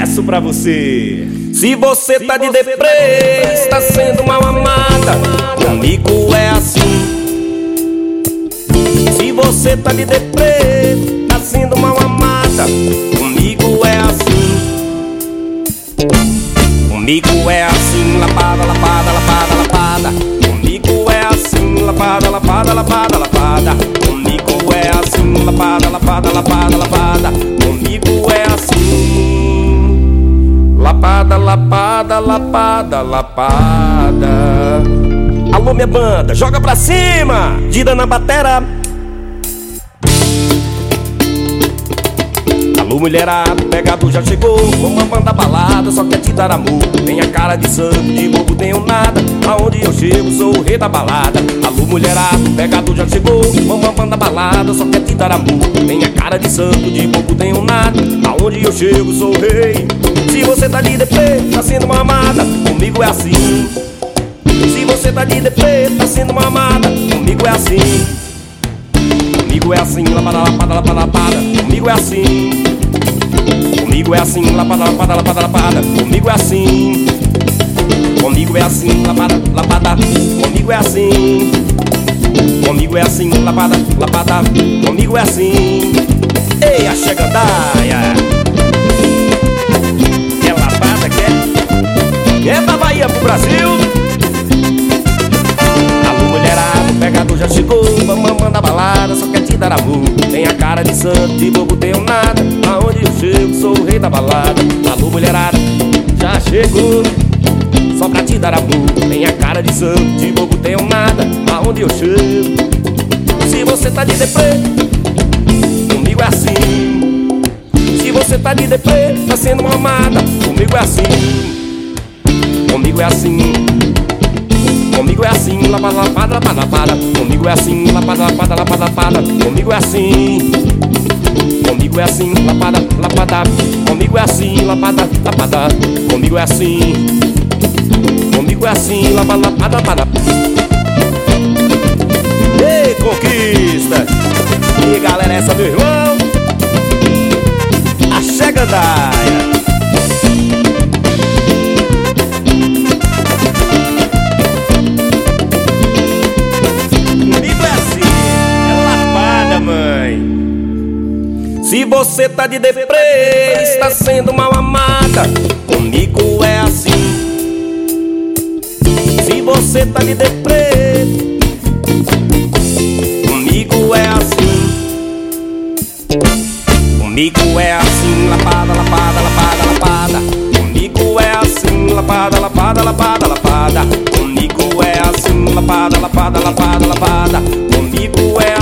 sucesso pra você. Se você tá de deprê, está sendo mal amada, comigo é assim. Se você tá de deprê, tá sendo mal amada, comigo é assim. Comigo é assim, lapada, lapada, lapada, lapada. Comigo é assim, lapada, lapada, lapada, lapada. Comigo é assim, lapada, lapada, lapada, lapada. Comigo é assim, lapada, lapada, lapada, lapada. Alô, minha banda, joga pra cima, Dida na batera. Alô, mulherada, pegado já chegou. Uma banda balada, só quer te dar amor. Tem a cara de santo, de bobo tenho nada. Aonde eu chego, sou o rei da balada. Alô, mulherada, pegado já chegou. Uma banda balada, só quer te dar amor. Tem a cara de santo, de bobo tenho nada. Aonde eu chego, sou o rei. Se você tá de deprê, tá sendo uma amada, comigo é assim. Se você tá de deprê, tá sendo uma amada, comigo é assim. Comigo é assim, lapada, lapada, lapada, lapada. Comigo é assim. Comigo é assim, lapada, lapada, lapada, lapada. Comigo é assim. Comigo é assim, lapada, lapada. Comigo é assim. Comigo é assim, lapada, lapada. Comigo é assim. Ei, a chegandaia. É lapada que é da Bahia pro Brasil. Alô, mulherada, pegado já chegou. Mamãe da balada, só quer te dar amor. Tem a cara de santo, de bobo tenho nada. Aonde eu chego, sou o rei da balada. Alô, mulherada, já chegou, só pra te dar amor. Tem a cara de santo, de bobo tenho nada. Aonde eu chego. Se você tá de deprê, comigo é assim. Se você tá de deprê, tá sendo uma amada, comigo é assim. Comigo é assim. Comigo é assim, lapada, lapada, lapada, lapada. Comigo é assim, lapada, lapada, lapada, lapada. Comigo é assim. Comigo é assim, lapada, lapada. Comigo é assim, lapada, lapada. Comigo é assim. Comigo é assim, lapada, lapada, lapada. Ei, conquista! E galera, essa meu irmão, a chegandaia. Se você tá de deprê, está sendo mal amada, comigo é assim. Se você tá de deprê, comigo é assim. Comigo é assim, lapada, lapada, lapada, lapada. Comigo é assim, lapada, lapada, lapada, lapada. Comigo é assim, lapada, lapada, lapada, lapada. Comigo é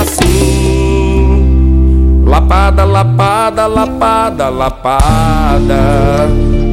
assim, lapada, lapada, lapada, lapada.